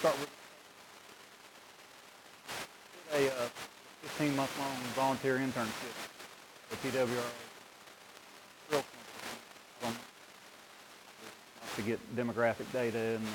start with a 15-month-long volunteer internship at TWRA. Real simple to get demographic data and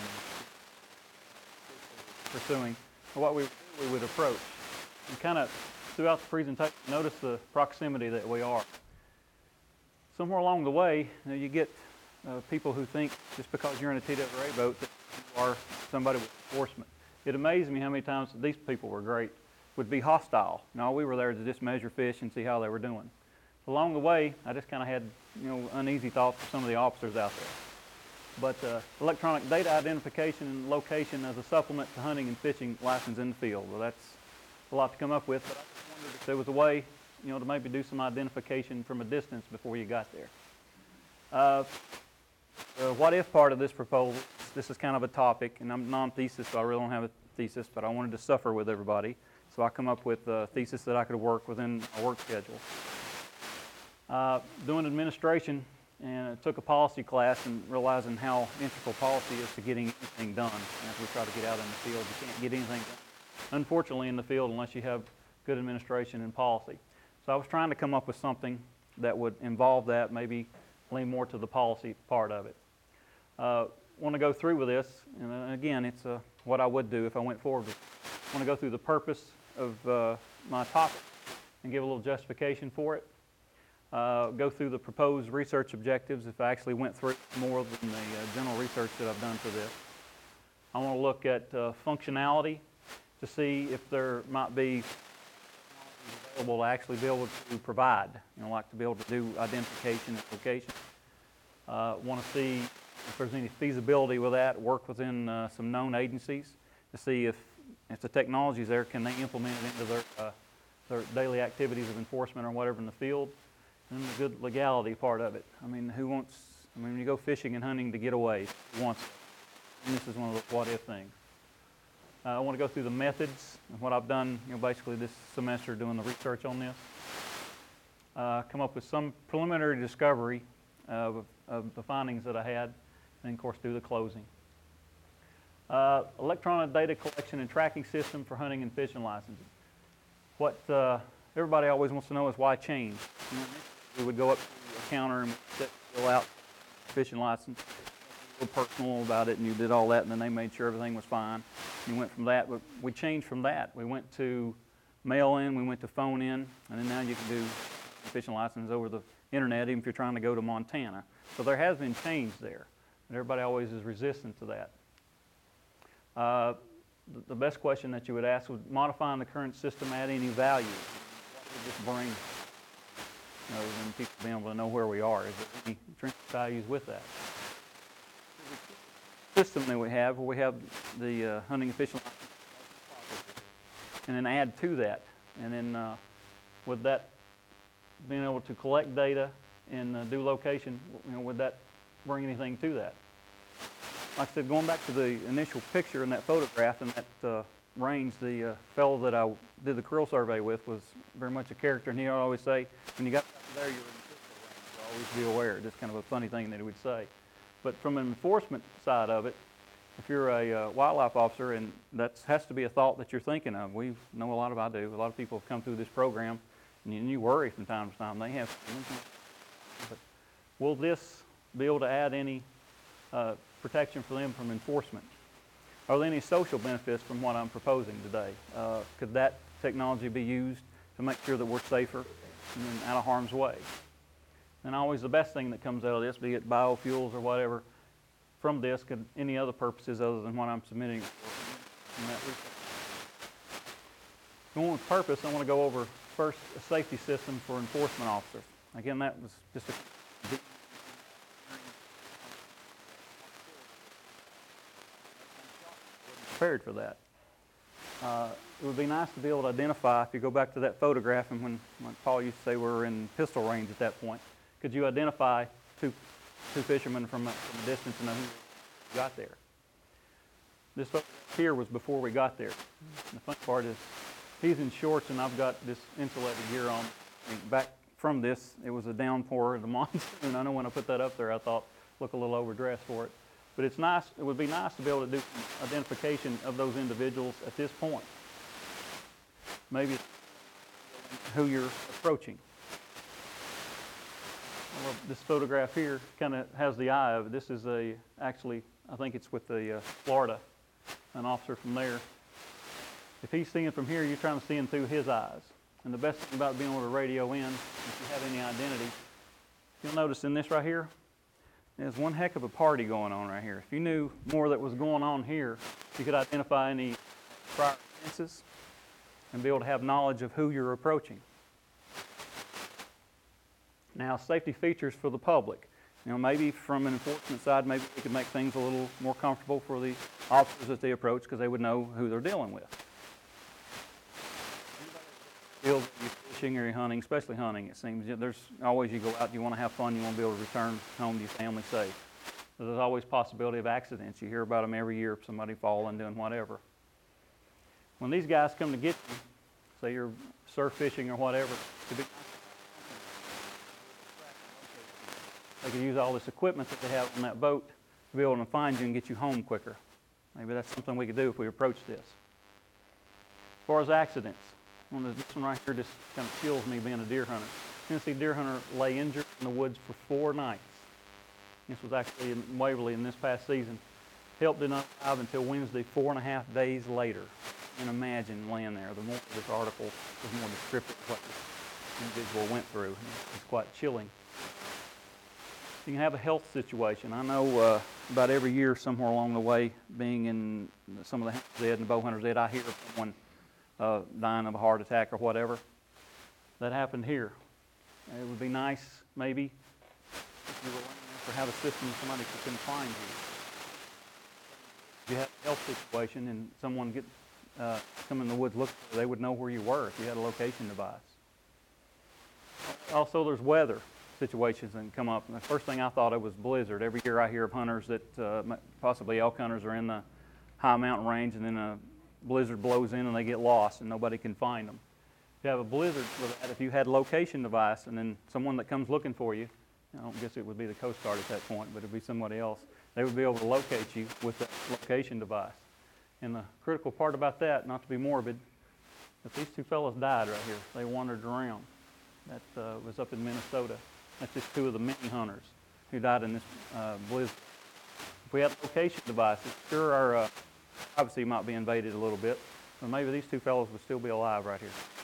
pursuing. What we would approach. And kind of throughout the presentation, notice the proximity that we are. Somewhere along the way, you get people who think just because you're in a TWRA boat that you are somebody with enforcement. It amazed me how many times these people were great, would be hostile. No, we were there to just measure fish and see how they were doing. Along the way, I just kind of had uneasy thoughts for some of the officers out there. But electronic data identification and location as a supplement to hunting and fishing license in the field. Well, that's a lot to come up with, but I just wondered if there was a way, to maybe do some identification from a distance before you got there. The what if part of this proposal, this is kind of a topic, and I'm non-thesis, so I really don't have a thesis, but I wanted to suffer with everybody. So I come up with a thesis that I could work within my work schedule. Doing administration, and I took a policy class and realizing how integral policy is to getting anything done. And as we try to get out in the field, you can't get anything done, unfortunately, in the field unless you have good administration and policy. So I was trying to come up with something that would involve that, maybe lean more to the policy part of it. Want to go through with this, and again, it's what I would do if I went forward with it. I want to go through the purpose of my topic and give a little justification for it. Go through the proposed research objectives if I actually went through more than the general research that I've done for this. I want to look at functionality to see if there might be available to actually be able to provide, like to be able to do identification and location. Want to see if there's any feasibility with that, work within some known agencies to see if the technology is there, can they implement it into their daily activities of enforcement or whatever in the field. And the good legality part of it. When you go fishing and hunting to get away, who wants it? And this is one of the what if things. I want to go through the methods and what I've done, basically this semester doing the research on this. Come up with some preliminary discovery of the findings that I had, and of course do the closing. Electronic data collection and tracking system for hunting and fishing licensing. What everybody always wants to know is why change. We would go up to a counter and fill out fishing license, a little personal about it, and you did all that, and then they made sure everything was fine. You went from that, but we changed from that. We went to mail in, we went to phone in, and then now you can do fishing license over the internet, even if you're trying to go to Montana. So there has been change there, and everybody always is resistant to that. The best question that you would ask would modifying the current system add any value? What would this bring? Other than people being able to know where we are. Is there any intrinsic values with that? The system that we have, where we have the hunting and fishing license, and then add to that. And then with that, being able to collect data and do location, would that bring anything to that? Like I said, going back to the initial picture in that photograph and that range, the fellow that I did the creel survey with was very much a character, and he would always say, when you got there, you're in the pistol range, so always be aware. Just kind of a funny thing that he would say. But from an enforcement side of it, if you're a wildlife officer, and that has to be a thought that you're thinking of. We know a lot of, I do, a lot of people have come through this program, and you worry from time to time. They have, but will this be able to add any protection for them from enforcement? Are there any social benefits from what I'm proposing today? Could that technology be used to make sure that we're safer and out of harm's way? And always the best thing that comes out of this, be it biofuels or whatever, from this, could any other purposes other than what I'm submitting in that research. Going with purpose, I want to go over first a safety system for enforcement officers. Again, that was just a prepared for that. It would be nice to be able to identify, if you go back to that photograph, and when, like Paul used to say, we were in pistol range at that point, could you identify two fishermen from a distance and know who got there? This photograph here was before we got there. And the fun part is he's in shorts and I've got this insulated gear on. And back from this, it was a downpour, the monsoon. I know when I put that up there, I thought, look a little overdressed for it. But it's nice. It would be nice to be able to do some identification of those individuals at this point. Maybe who you're approaching. Well, this photograph here kind of has the eye of it. This is actually, I think it's with the Florida, an officer from there. If he's seeing from here, you're trying to see him through his eyes. And the best thing about being able to radio in, if you have any identity, you'll notice in this right here, there's one heck of a party going on right here. If you knew more that was going on here, you could identify any prior offenses and be able to have knowledge of who you're approaching. Now, safety features for the public. Maybe from an enforcement side, maybe we could make things a little more comfortable for the officers that they approach because they would know who they're dealing with. Field, you're fishing or you're hunting, especially hunting, it seems. There's always, you go out, you want to have fun, you want to be able to return home to your family safe. So there's always possibility of accidents. You hear about them every year, somebody falling, doing whatever. When these guys come to get you, say you're surf fishing or whatever, they could use all this equipment that they have on that boat to be able to find you and get you home quicker. Maybe that's something we could do if we approach this. As far as accidents, this one right here just kind of chills me being a deer hunter. Tennessee deer hunter lay injured in the woods for 4 nights. This was actually in Waverly in this past season. Helped it not alive until Wednesday, 4.5 days later. And imagine laying there. The more this article is more descriptive of what this individual went through. It's quite chilling. You can have a health situation. I know about every year somewhere along the way, being in some of the Hunter's Ed and Bow Hunter's Ed, I hear of someone dying of a heart attack or whatever. That happened here. It would be nice, maybe, if you were laying there, to have a system somebody could find you. If you have a health situation and someone come in the woods, they would know where you were if you had a location device. Also, there's weather situations that come up. And the first thing I thought of was blizzard. Every year I hear of hunters that possibly elk hunters are in the high mountain range and then a blizzard blows in and they get lost and nobody can find them. If you have a blizzard with that, if you had a location device and then someone that comes looking for you, I don't guess it would be the Coast Guard at that point, but it would be somebody else, they would be able to locate you with that location device. And the critical part about that, not to be morbid, if these 2 fellows died right here, they wandered around. That was up in Minnesota. That's just 2 of the many hunters who died in this blizzard. If we had location devices, sure our privacy might be invaded a little bit, but maybe these 2 fellows would still be alive right here.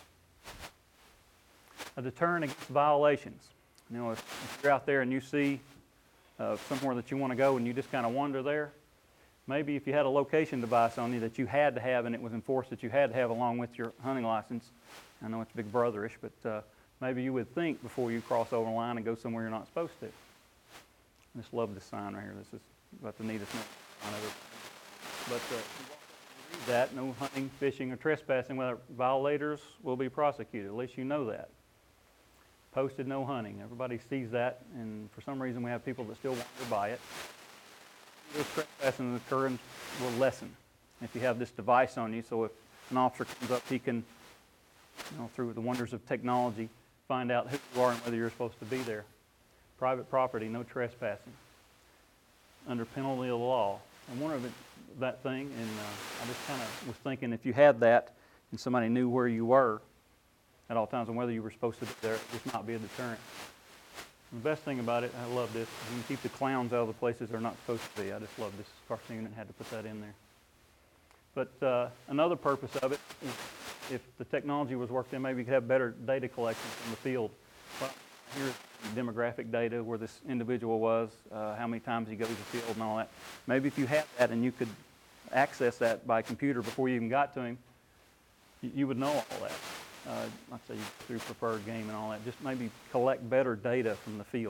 A deterrent against violations. If you're out there and you see somewhere that you want to go and you just kind of wander there, maybe if you had a location device on you that you had to have and it was enforced that you had to have along with your hunting license, I know it's big brotherish, but maybe you would think before you cross over the line and go somewhere you're not supposed to. I just love this sign right here. This is about the neatest sign ever. But read that, no hunting, fishing, or trespassing without violators will be prosecuted. At least you know that. Posted no hunting. Everybody sees that, and for some reason we have people that still wander by it. This trespassing occurrence will lessen if you have this device on you, so if an officer comes up, he can, through the wonders of technology, find out who you are and whether you're supposed to be there. Private property, no trespassing. Under penalty of the law. I wonder that thing, and I just kind of was thinking if you had that and somebody knew where you were at all times and whether you were supposed to be there, this might be a deterrent. And the best thing about it, I love this, you can keep the clowns out of the places they're not supposed to be. I just love this cartoon and had to put that in there. But another purpose of it is if the technology was worked in, maybe you could have better data collection from the field. Well, here's demographic data where this individual was, how many times he goes to the field and all that. Maybe if you had that and you could access that by computer before you even got to him, you would know all that. Like I say, through preferred game and all that. Just maybe collect better data from the field.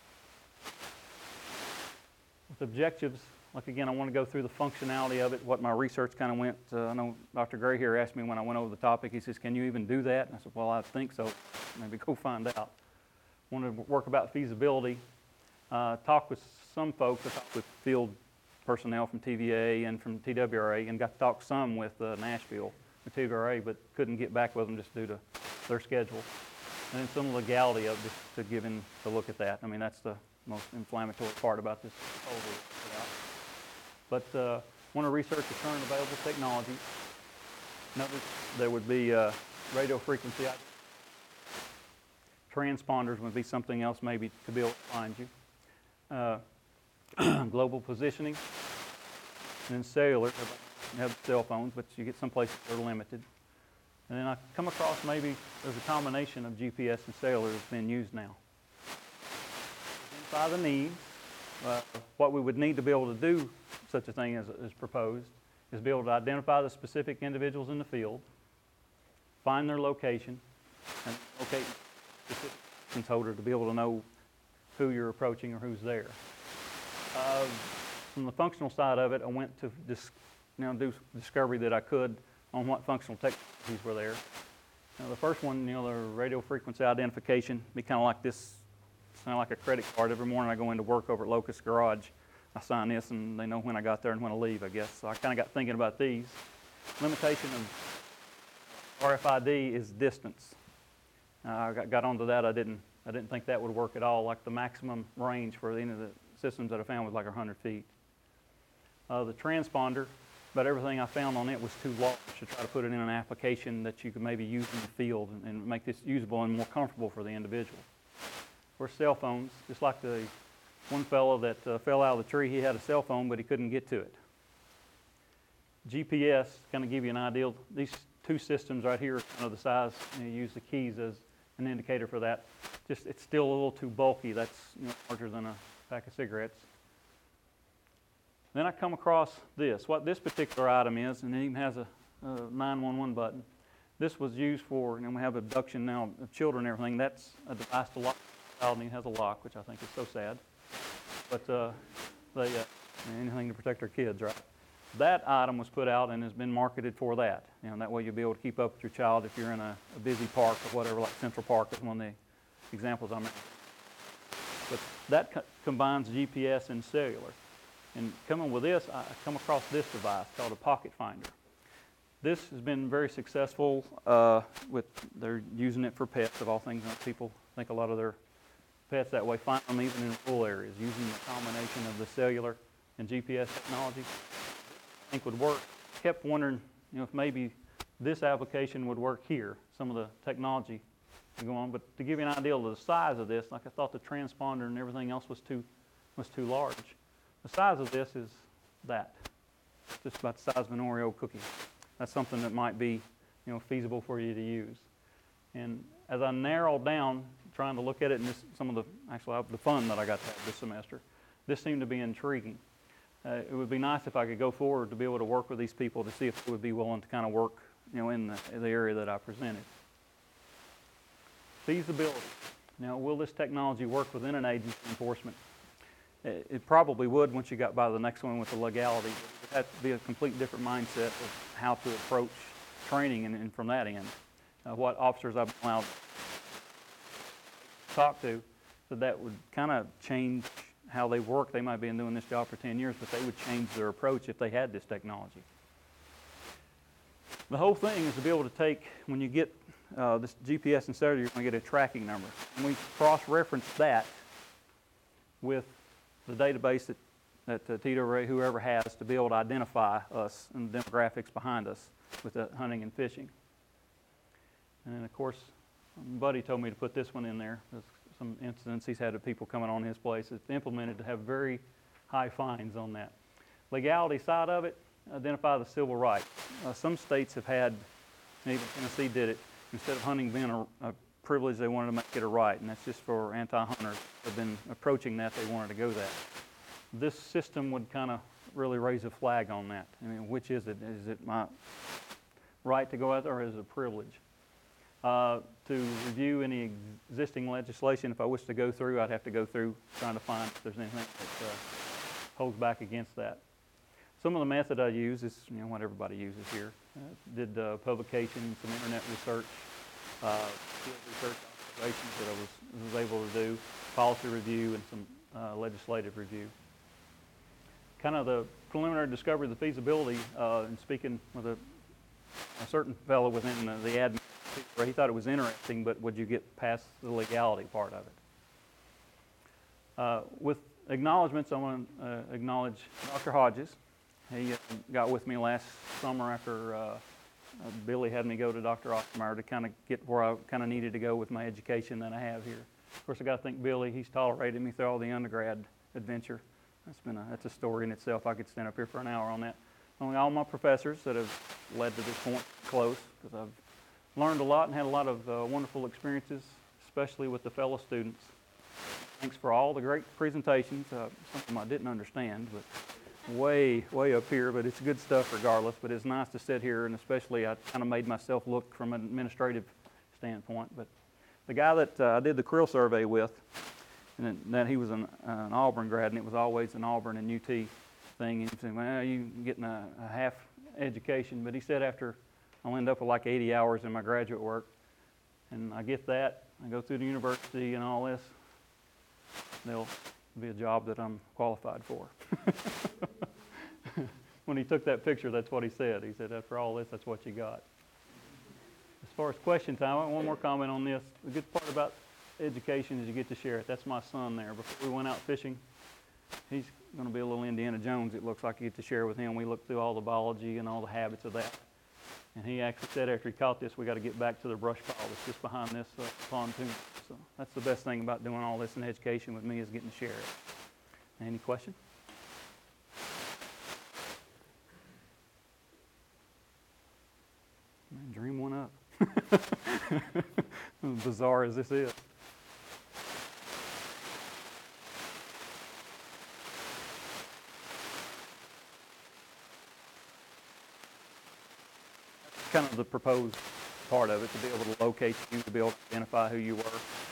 With objectives, like again, I want to go through the functionality of it, what my research kind of went. I know Dr. Gray here asked me when I went over the topic, he says, can you even do that? And I said, well, I think so. Maybe go find out. Wanted to work about feasibility. Talk with some folks. I talked with field personnel from TVA and from TWRA and got to talk some with Nashville, with TWRA, but couldn't get back with them just due to their schedule. And then some legality of just to give in to look at that. I mean, that's the most inflammatory part about this proposal. but want to research the current available technologies. Notice there would be radio frequency. Transponders would be something else maybe to be able to find you. Global positioning. And then cellular, you have cell phones, but you get some places that are limited. And then I come across maybe there's a combination of GPS and cellular that's being used now. Identify the needs. What we would need to be able to do such a thing as proposed is be able to identify the specific individuals in the field, find their location, and locate the specific license holder to be able to know who you're approaching or who's there. From the functional side of it, I went to do discovery that I could on what functional technologies were there. Now, the first one, the radio frequency identification, be kind of like this, kind of like a credit card. Every morning I go into work over at Locust Garage, I sign this and they know when I got there and when to leave, I guess. So I kind of got thinking about these. Limitation of RFID is distance. I got onto that. I didn't think that would work at all. Like the maximum range for any of the systems that I found was like 100 feet. The transponder, but everything I found on it was too large to try to put it in an application that you could maybe use in the field and make this usable and more comfortable for the individual. For cell phones, just like the one fellow that fell out of the tree, he had a cell phone, but he couldn't get to it. GPS, kind of give you an idea. These two systems right here are kind of the size. You use the keys as an indicator for that. Just it's still a little too bulky. That's larger than a pack of cigarettes. Then I come across this. What this particular item is, and it even has a 911 button. This was used for, we have abduction now of children and everything. That's a device to lock the child, and it has a lock, which I think is so sad. But anything to protect our kids, right? That item was put out and has been marketed for that. That way you'll be able to keep up with your child if you're in a busy park or whatever, like Central Park is one of the examples I mentioned. But that combines GPS and cellular. And coming with this, I come across this device called a pocket finder. This has been very successful they're using it for pets of all things. People think a lot of their pets that way, find them even in rural areas, using the combination of the cellular and GPS technology. I think would work. Kept wondering, if maybe this application would work here. Some of the technology to go on, but to give you an idea of the size of this, like I thought the transponder and everything else was too large. The size of this is that, just about the size of an Oreo cookie. That's something that might be, feasible for you to use. And as I narrowed down, trying to look at it, and some of the fun that I got to have this semester, this seemed to be intriguing. It would be nice if I could go forward to be able to work with these people to see if they would be willing to kind of work, in the area that I presented. Feasibility. Now, will this technology work within an agency enforcement? It probably would once you got by the next one with the legality. It would have to be a complete different mindset of how to approach training and from that end. What officers I've been allowed to talk to, so that would kind of change how they work. They might have been doing this job for 10 years, but they would change their approach if they had this technology. The whole thing is to be able to take, when you get this GPS and cellular, you're going to get a tracking number. And we cross-reference that with the database that Tito Ray, whoever has, to be able to identify us and the demographics behind us with the hunting and fishing. And then, of course, Buddy told me to put this one in there. There's some incidents he's had of people coming on his place. It's implemented to have very high fines on that. Legality side of it, identify the civil rights. Some states have had, and even Tennessee did it, instead of hunting being a privilege, they wanted to make it a right, and that's just for anti-hunters. They've been approaching that, they wanted to go that. This system would kind of really raise a flag on that. Which is it? Is it my right to go out there, or is it a privilege? To review any existing legislation, if I wish to go through, I'd have to go through trying to find if there's anything that holds back against that. Some of the method I use is what everybody uses here. Did publication, some internet research, field research observations that I was able to do, policy review, and some legislative review. Kind of the preliminary discovery of the feasibility, and speaking with a certain fellow within the admin, he thought it was interesting, but would you get past the legality part of it? With acknowledgments, I want to acknowledge Dr. Hodges. He got with me last summer after Billy had me go to Dr. Ostermeyer to kind of get where I kind of needed to go with my education that I have here. Of course, I got to thank Billy. He's tolerated me through all the undergrad adventure. That's a story in itself. I could stand up here for an hour on that. All my professors that have led to this point close, because I've learned a lot and had a lot of wonderful experiences, especially with the fellow students. Thanks for all the great presentations. Some of them I didn't understand, but way up here, but it's good stuff regardless. But it's nice to sit here, and especially I kind of made myself look from an administrative standpoint. But the guy that I did the Creel survey with, and that he was an Auburn grad, and it was always an Auburn and UT thing. And he said, well, you're getting a half education. But he said after I'll end up with like 80 hours in my graduate work, and I get that, I go through the university and all this, there'll be a job that I'm qualified for. When he took that picture, that's what he said. He said, after all this, that's what you got. As far as question time, I want one more comment on this. The good part about education is you get to share it. That's my son there. Before we went out fishing, he's going to be a little Indiana Jones, it looks like. You get to share with him. We looked through all the biology and all the habits of that. And he actually said after he caught this, we got to get back to the brush pile that's just behind this pontoon. So that's the best thing about doing all this in education with me, is getting to share it. Any question? Man, dream one up. As bizarre as this is. Kind of the proposed part of it, to be able to locate you, to be able to identify who you were.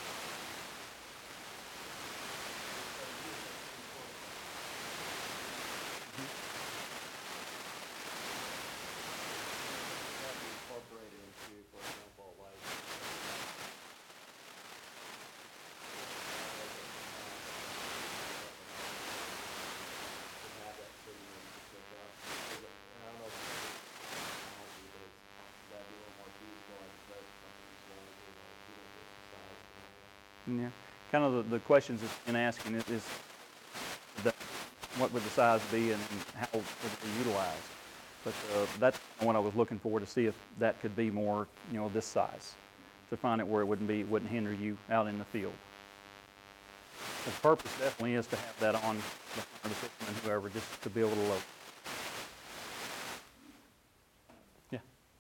Yeah, kind of the questions that's been asking is what would the size be and how would it be utilized? But that's what I was looking for, to see if that could be more, this size, to find it where it wouldn't hinder you out in the field. The purpose definitely is to have that on the fisherman, whoever, just to be able to load. Yeah.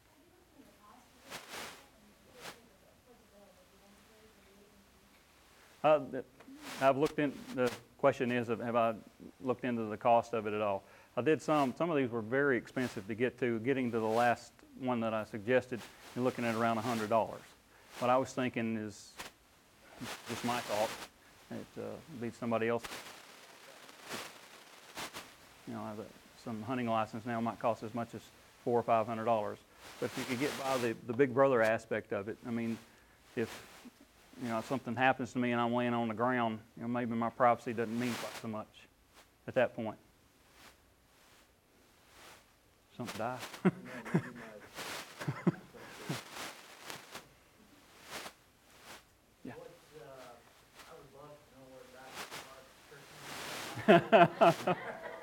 I've looked in. The question is, have I looked into the cost of it at all? I did some. Some of these were very expensive to get to. Getting to the last one that I suggested, you're looking at around $100. What I was thinking is, just my thought, it be somebody else. Some hunting license now might cost as much as $400 or $500. But if you could get by the big brother aspect of it, I mean, if something happens to me and I'm laying on the ground, maybe my privacy doesn't mean quite so much at that point. Something die. Yeah. I would love to know where Dr. Mark's person is.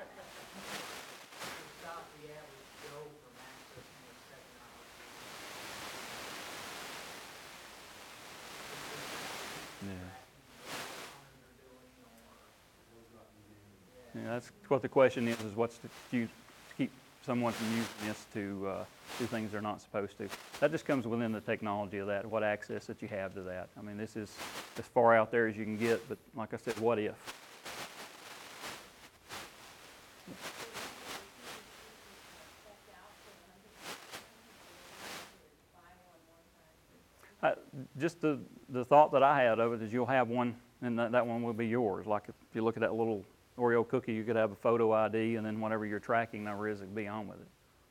Stop the average Joe from accessing this technology. Yeah, that's what the question is what's to keep someone from using this to do things they're not supposed to. That just comes within the technology of that, what access that you have to that. I mean, this is as far out there as you can get, but like I said, what if? Just the thought that I had of it is you'll have one, and that one will be yours. Like if you look at that little Oreo cookie, you could have a photo ID, and then whatever your tracking number is, it could be on with it.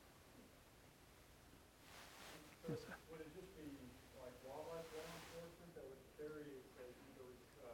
So yes, would it just be like wildlife law enforcement that would carry either,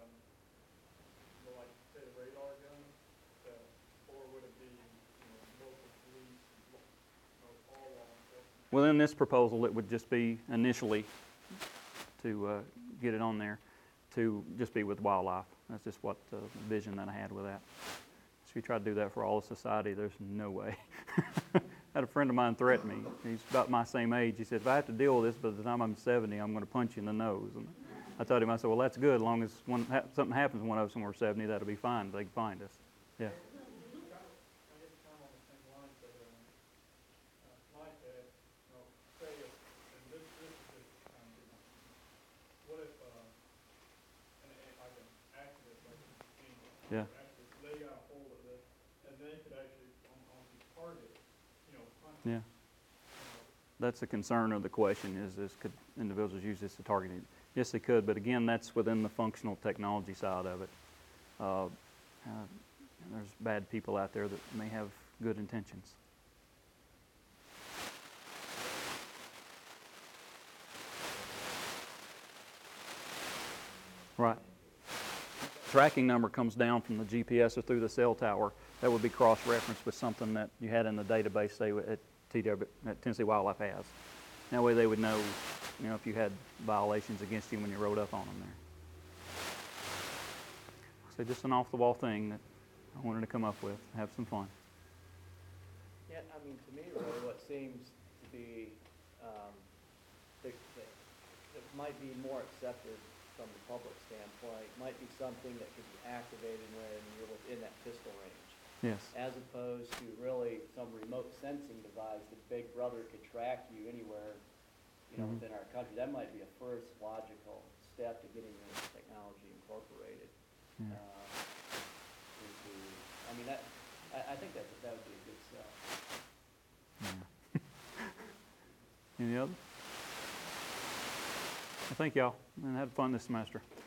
like say the radar gun, or would it be local police, all law enforcement? Well, in this proposal, it would just be initially to get it on there to just be with wildlife. That's just what the vision that I had with that. if you try to do that for all of society, there's no way. I had a friend of mine threaten me. He's about my same age. He said, if I have to deal with this by the time I'm 70, I'm going to punch you in the nose. And I told him, I said, well, that's good. As long as something happens to one of us when we're 70, that'll be fine. They can find us. Yeah. I guess kind of on the same lines that, like that, you know, say if, and this is just kind of, what if, like an accident, like a machine gun, Yeah. accident, they got a hold of it, and they could actually, on the target, you know, punch Yeah. That's the concern of the question is could individuals use this to target it? Yes, they could, but again, that's within the functional technology side of it. There's bad people out there that may have good intentions. Right. Tracking number comes down from the GPS or through the cell tower. That would be cross-referenced with something that you had in the database, say at Tennessee Wildlife has. That way they would know, if you had violations against you when you rode up on them there. So just an off-the-wall thing that I wanted to come up with, have some fun. Yeah, I mean, to me, really, what seems to be, that might be more accepted from the public standpoint, might be something that could be activated when you're within that pistol range, Yes. as opposed to really some remote sensing device that Big Brother could track you anywhere, Mhm. within our country. That might be a first logical step to getting this technology incorporated. Yeah. I think that would be a good sell. Yeah. Any other? Well, thank y'all, and had fun this semester.